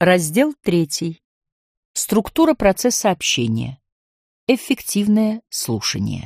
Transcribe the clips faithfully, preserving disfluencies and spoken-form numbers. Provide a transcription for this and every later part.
Раздел третий. Структура процесса общения. Эффективное слушание.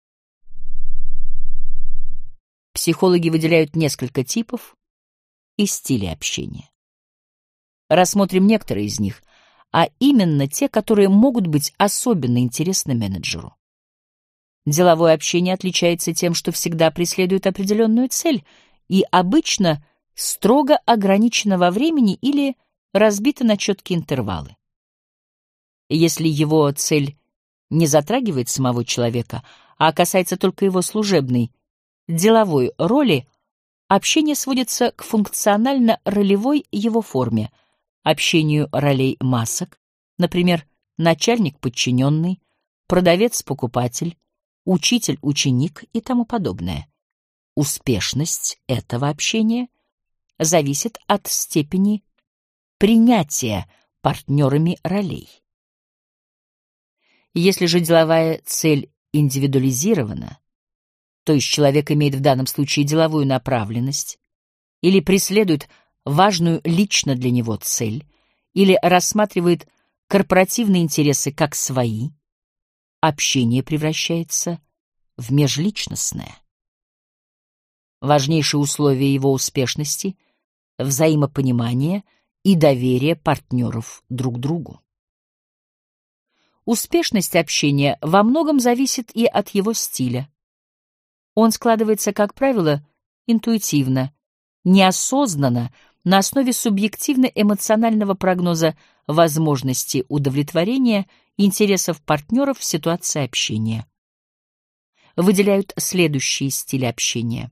Психологи выделяют несколько типов и стилей общения. Рассмотрим некоторые из них, а именно те, которые могут быть особенно интересны менеджеру. Деловое общение отличается тем, что всегда преследует определенную цель и обычно строго ограничено во времени или разбито на четкие интервалы. Если его цель не затрагивает самого человека, а касается только его служебной, деловой роли, общение сводится к функционально-ролевой его форме, общению ролей масок, например, начальник-подчиненный, продавец-покупатель, учитель-ученик и тому подобное. Успешность этого общения зависит от степени принятия партнерами ролей. Если же деловая цель индивидуализирована, то есть человек имеет в данном случае деловую направленность или преследует важную лично для него цель, или рассматривает корпоративные интересы как свои, общение превращается в межличностное. Важнейшие условия его успешности — взаимопонимание и доверие партнеров друг другу. Успешность общения во многом зависит и от его стиля. Он складывается, как правило, интуитивно, неосознанно, на основе субъективно-эмоционального прогноза возможности удовлетворения интересов партнеров в ситуации общения. Выделяют следующие стили общения.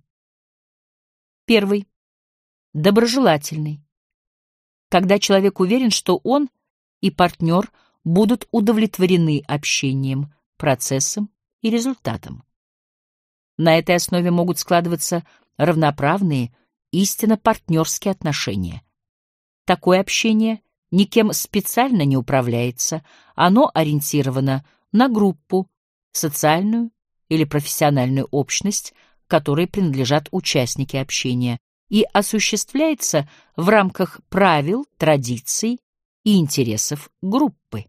Первый. Доброжелательный. Когда человек уверен, что он и партнер будут удовлетворены общением, процессом и результатом. На этой основе могут складываться равноправные, истинно партнерские отношения. Такое общение никем специально не управляется, оно ориентировано на группу, социальную или профессиональную общность, которой принадлежат участники общения, и осуществляется в рамках правил, традиций и интересов группы.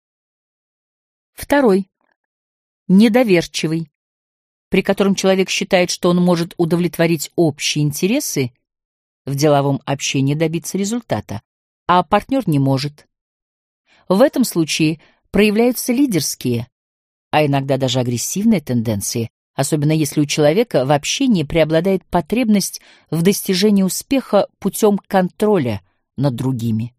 Второй. Недоверчивый, при котором человек считает, что он может удовлетворить общие интересы, в деловом общении добиться результата, а партнер не может. В этом случае проявляются лидерские, а иногда даже агрессивные тенденции, особенно если у человека в общении преобладает потребность в достижении успеха путем контроля над другими.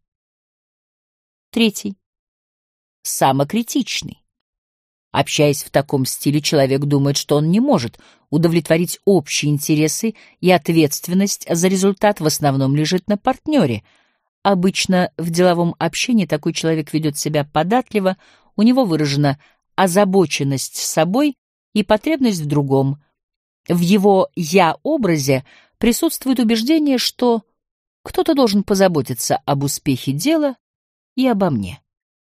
Третий. Самокритичный. Общаясь в таком стиле, человек думает, что он не может удовлетворить общие интересы, и ответственность за результат в основном лежит на партнере. Обычно в деловом общении такой человек ведет себя податливо, у него выражена озабоченность собой и потребность в другом. В его «я-образе» присутствует убеждение, что кто-то должен позаботиться об успехе дела и обо мне.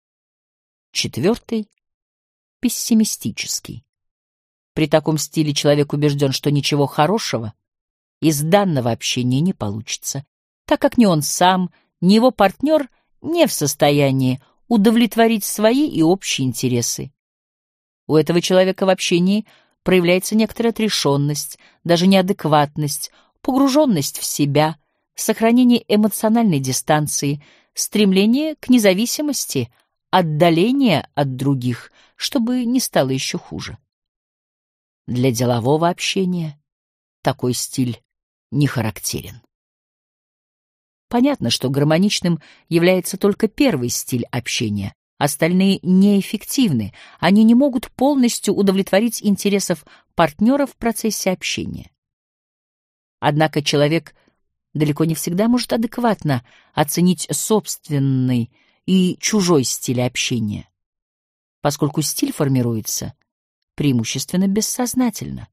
Четвертый. Пессимистический. При таком стиле человек убежден, что ничего хорошего из данного общения не получится, так как ни он сам, ни его партнер не в состоянии удовлетворить свои и общие интересы. У этого человека в общении проявляется некоторая отрешенность, даже неадекватность, погруженность в себя, сохранение эмоциональной дистанции, стремление к независимости, отдаление от других, чтобы не стало еще хуже. Для делового общения такой стиль не характерен. Понятно, что гармоничным является только первый стиль общения, остальные неэффективны, они не могут полностью удовлетворить интересов партнера в процессе общения. Однако человек далеко не всегда может адекватно оценить собственный и чужой стиль общения, поскольку стиль формируется преимущественно бессознательно.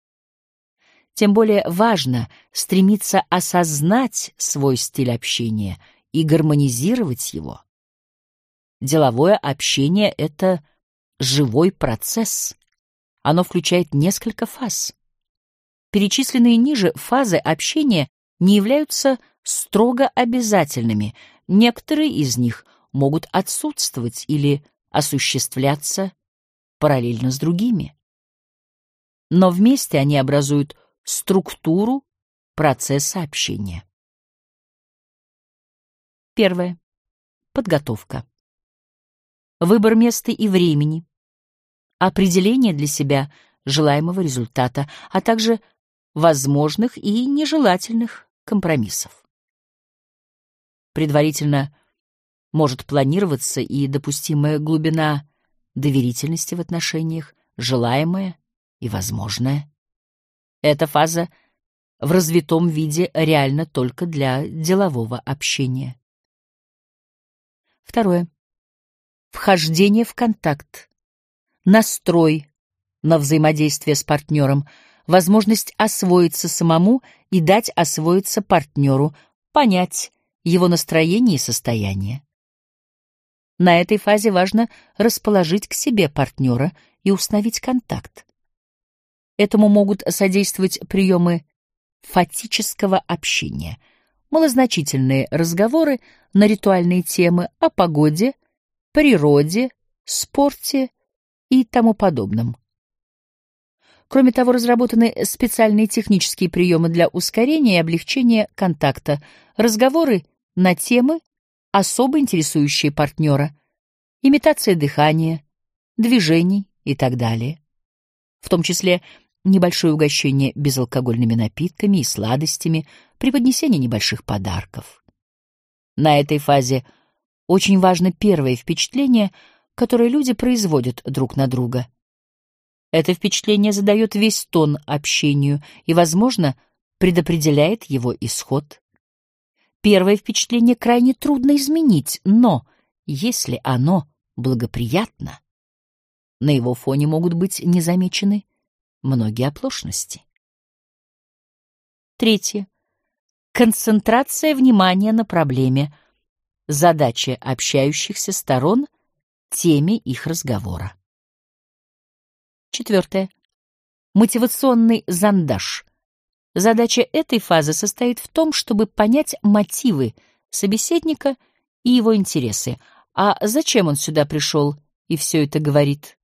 Тем более важно стремиться осознать свой стиль общения и гармонизировать его. Деловое общение — это живой процесс. Оно включает несколько фаз. Перечисленные ниже фазы общения не являются строго обязательными, некоторые из них могут отсутствовать или осуществляться параллельно с другими. Но вместе они образуют структуру процесса общения. Первое. Подготовка. Выбор места и времени, определение для себя желаемого результата, а также возможных и нежелательных компромиссов. Предварительно может планироваться и допустимая глубина доверительности в отношениях, желаемое и возможное. Эта фаза в развитом виде реальна только для делового общения. Второе. Вхождение в контакт, настрой на взаимодействие с партнером, возможность освоиться самому и дать освоиться партнеру, понять его настроение и состояние. На этой фазе важно расположить к себе партнера и установить контакт. Этому могут содействовать приемы фатического общения, малозначительные разговоры на ритуальные темы о погоде, природе, спорте и тому подобном. Кроме того, разработаны специальные технические приемы для ускорения и облегчения контакта, разговоры на темы, особо интересующие партнера, имитация дыхания, движений и так далее, в том числе небольшое угощение безалкогольными напитками и сладостями, преподнесение небольших подарков. На этой фазе очень важно первое впечатление, которое люди производят друг на друга. Это впечатление задает весь тон общению и, возможно, предопределяет его исход. Первое впечатление крайне трудно изменить, но, если оно благоприятно, на его фоне могут быть незамечены многие оплошности. Третье. Концентрация внимания на проблеме, задача общающихся сторон, теме их разговора. Четвертое. Мотивационный зондаж. Задача этой фазы состоит в том, чтобы понять мотивы собеседника и его интересы. А зачем он сюда пришел и все это говорит?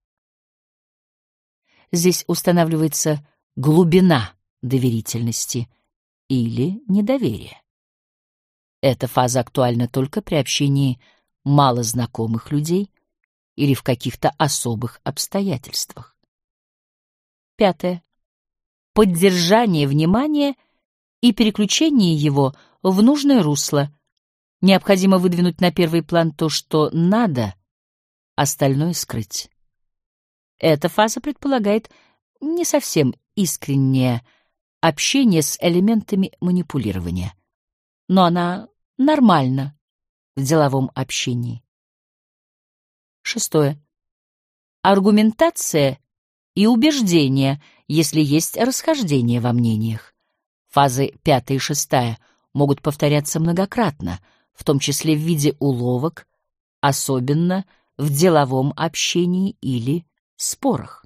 Здесь устанавливается глубина доверительности или недоверия. Эта фаза актуальна только при общении малознакомых людей или в каких-то особых обстоятельствах. Пятое. Поддержание внимания и переключение его в нужное русло. Необходимо выдвинуть на первый план то, что надо, остальное скрыть. Эта фаза предполагает не совсем искреннее общение с элементами манипулирования, но она нормальна в деловом общении. Шестое. Аргументация и убеждения, если есть расхождение во мнениях. Фазы пятая и шестая могут повторяться многократно, в том числе в виде уловок, особенно в деловом общении или спорах.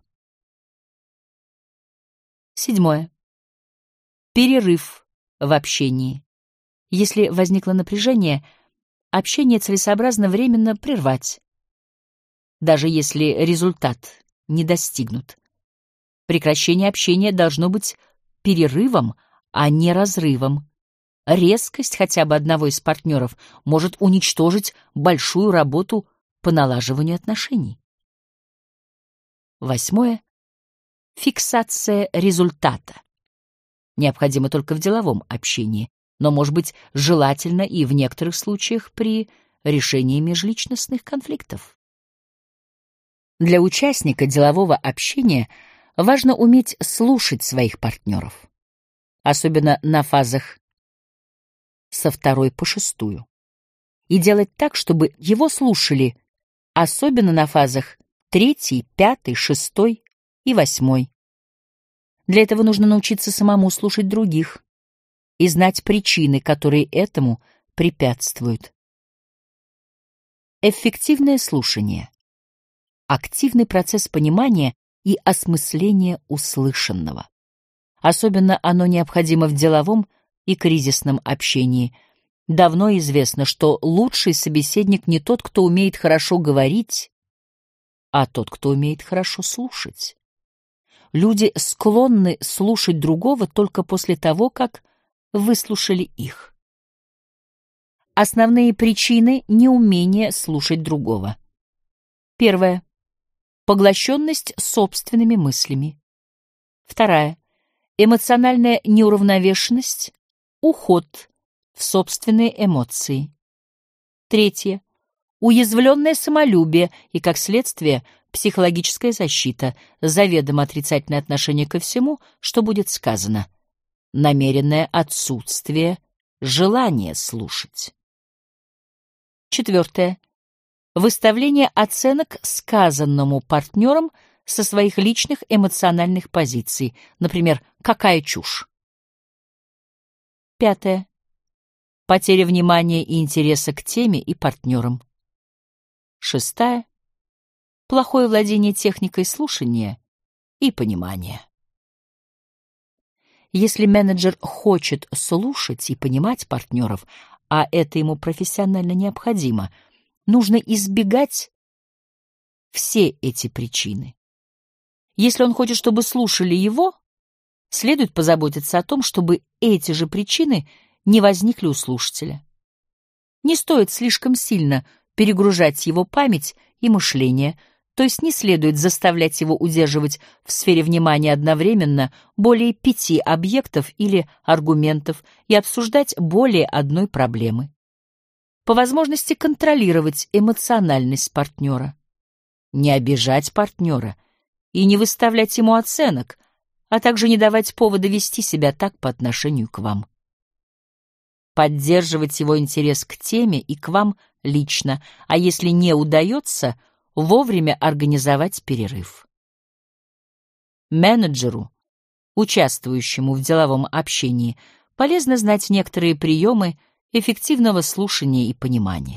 Седьмое. Перерыв в общении. Если возникло напряжение, общение целесообразно временно прервать, даже если результат не достигнут. Прекращение общения должно быть перерывом, а не разрывом. Резкость хотя бы одного из партнеров может уничтожить большую работу по налаживанию отношений. Восьмое. Фиксация результата. Необходимо только в деловом общении, но может быть желательно и в некоторых случаях при решении межличностных конфликтов. Для участника делового общения важно уметь слушать своих партнеров, особенно на фазах со второй по шестую, и делать так, чтобы его слушали, особенно на фазах третий, пятый, шестой и восьмой. Для этого нужно научиться самому слушать других и знать причины, которые этому препятствуют. Эффективное слушание — активный процесс понимания и осмысления услышанного. Особенно оно необходимо в деловом и кризисном общении. Давно известно, что лучший собеседник не тот, кто умеет хорошо говорить, а тот, кто умеет хорошо слушать. Люди склонны слушать другого только после того, как выслушали их. Основные причины неумения слушать другого. Первое. Поглощенность собственными мыслями. Вторая. Эмоциональная неуравновешенность, уход в собственные эмоции. Третье. Уязвленное самолюбие и, как следствие, психологическая защита, заведомо отрицательное отношение ко всему, что будет сказано. Намеренное отсутствие желания слушать. Четвертое. Выставление оценок сказанному партнером со своих личных эмоциональных позиций, например, «какая чушь». Пятое. Потеря внимания и интереса к теме и партнерам. Шестая. Плохое владение техникой слушания и понимания. Если менеджер хочет слушать и понимать партнеров, а это ему профессионально необходимо, нужно избегать все эти причины. Если он хочет, чтобы слушали его, следует позаботиться о том, чтобы эти же причины не возникли у слушателя. Не стоит слишком сильно перегружать его память и мышление, то есть не следует заставлять его удерживать в сфере внимания одновременно более пяти объектов или аргументов и обсуждать более одной проблемы. По возможности контролировать эмоциональность партнера, не обижать партнера и не выставлять ему оценок, а также не давать повода вести себя так по отношению к вам. Поддерживать его интерес к теме и к вам лично, а если не удается, вовремя организовать перерыв. Менеджеру, участвующему в деловом общении, полезно знать некоторые приемы эффективного слушания и понимания.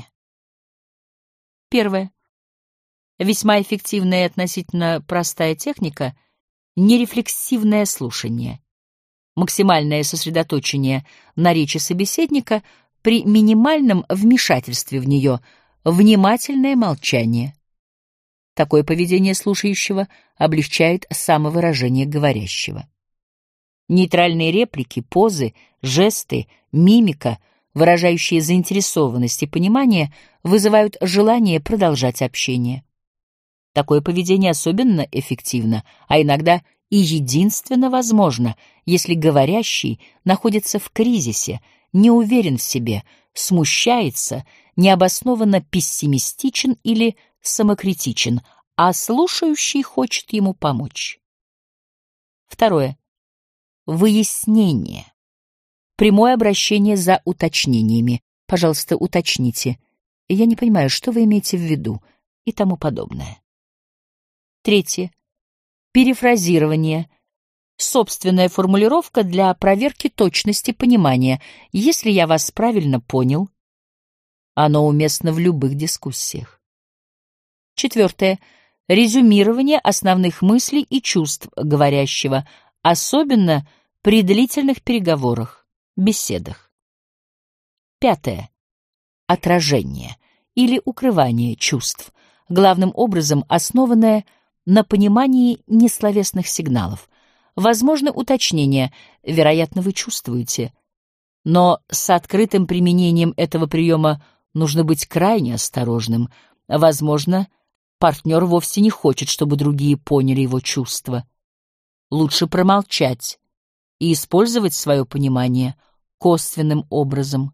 Первое. Весьма эффективная и относительно простая техника — нерефлексивное слушание. Максимальное сосредоточение на речи собеседника при минимальном вмешательстве в нее, внимательное молчание. Такое поведение слушающего облегчает самовыражение говорящего. Нейтральные реплики, позы, жесты, мимика, выражающие заинтересованность и понимание, вызывают желание продолжать общение. Такое поведение особенно эффективно, а иногда и единственно возможно, если говорящий находится в кризисе, не уверен в себе, смущается, необоснованно пессимистичен или самокритичен, а слушающий хочет ему помочь. Второе. Выяснение. Прямое обращение за уточнениями. Пожалуйста, уточните. Я не понимаю, что вы имеете в виду, и тому подобное. Третье. Перефразирование. Собственная формулировка для проверки точности понимания. Если я вас правильно понял, оно уместно в любых дискуссиях. Четвертое. Резюмирование основных мыслей и чувств говорящего, особенно при длительных переговорах, беседах. Пятое. Отражение или укрывание чувств, главным образом основанное на понимании несловесных сигналов. Возможно уточнение, вероятно, вы чувствуете, но с открытым применением этого приема нужно быть крайне осторожным. Возможно, партнер вовсе не хочет, чтобы другие поняли его чувства. Лучше промолчать и использовать свое понимание косвенным образом.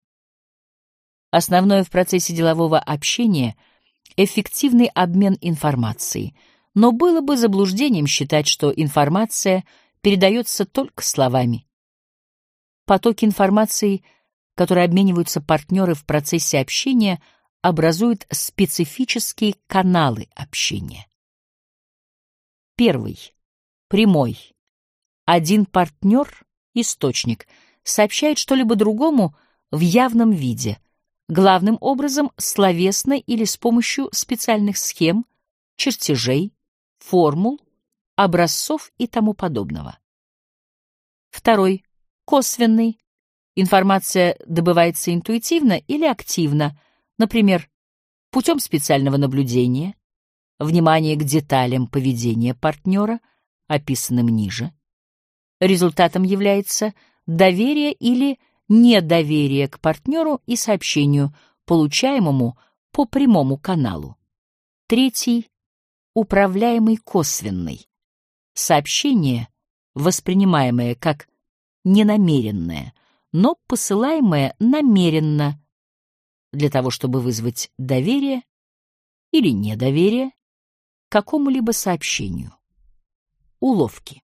Основное в процессе делового общения — эффективный обмен информацией, но было бы заблуждением считать, что информация передается только словами. Потоки информации, которые обмениваются партнеры в процессе общения, образуют специфические каналы общения. Первый. Прямой. Один партнер, источник, сообщает что-либо другому в явном виде, главным образом словесно или с помощью специальных схем, чертежей, формул, образцов и тому подобного. Второй. Косвенный. Информация добывается интуитивно или активно, например, путем специального наблюдения, внимания к деталям поведения партнера, описанным ниже. Результатом является доверие или недоверие к партнеру и сообщению, получаемому по прямому каналу. Третий — управляемый косвенный. Сообщение, воспринимаемое как ненамеренное, но посылаемое намеренно для того, чтобы вызвать доверие или недоверие к какому-либо сообщению. Уловки.